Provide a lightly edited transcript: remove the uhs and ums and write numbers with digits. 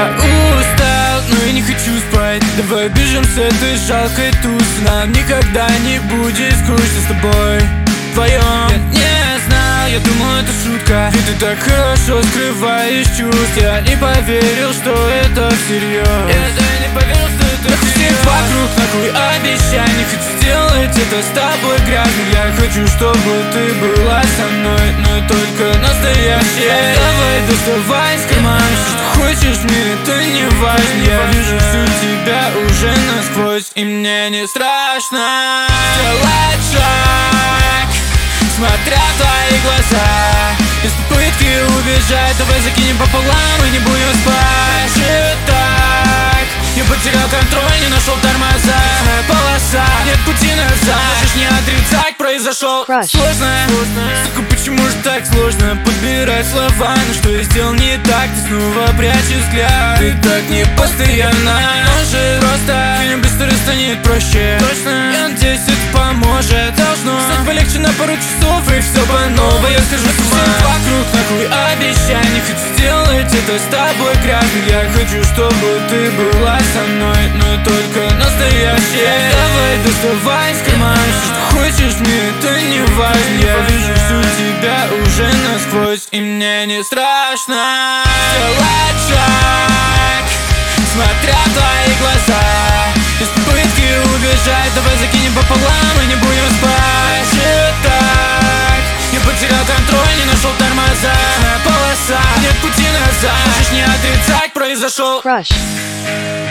Я устал, но я не хочу спать. Давай бежим с этой жалкой тусы. Нам никогда не будет скучно с тобой вдвоем. Я не знал, я думал, это шутка, ведь ты так хорошо скрываешь чувств. Я не поверил, что это всерьез. Я не поверил, что это всерьез. Вокруг нахуй обещаний, хочу сделать это с тобой грязно. Я хочу, чтобы ты была со мной, но только настоящая. Давай, доставай из кармана все, что хочешь, мне это не важно. Я вижу всю тебя уже насквозь, и мне не страшно сделать шаг, смотря в твои глаза. Без попытки убежать, давай закинем пополам и не будем спать. Же так, я потерял контроль, не нашел тормоза. Полоса, нет пути назад. Можешь не отрицать, произошел сложно. Сука, почему же так сложно подбирать слова? Ну что я сделал не так, ты снова прячешь взгляд. Ты так не постоянно, может просто фильм быстро станет проще. Точно, я надеюсь, это поможет. Должно стать полегче на пару часов, и все по новой. Я скажу всем вокруг нахуй обещаний, хочу сделать это с тобой грязно. Я хочу, чтобы ты была со мной, но только настоящая. Давай, доставай из кармана все, что хочешь, мне это не важно. Я вижу всю тебя уже насквозь, и мне не страшно сделать шаг, смотря в твои глаза. Без попытки убежать, давай закинем пополам и не будем спать. Же так, я потерял контроль, не нашел тормоза. Полоса, нет пути назад. Можешь не отрицать, произошел Crush.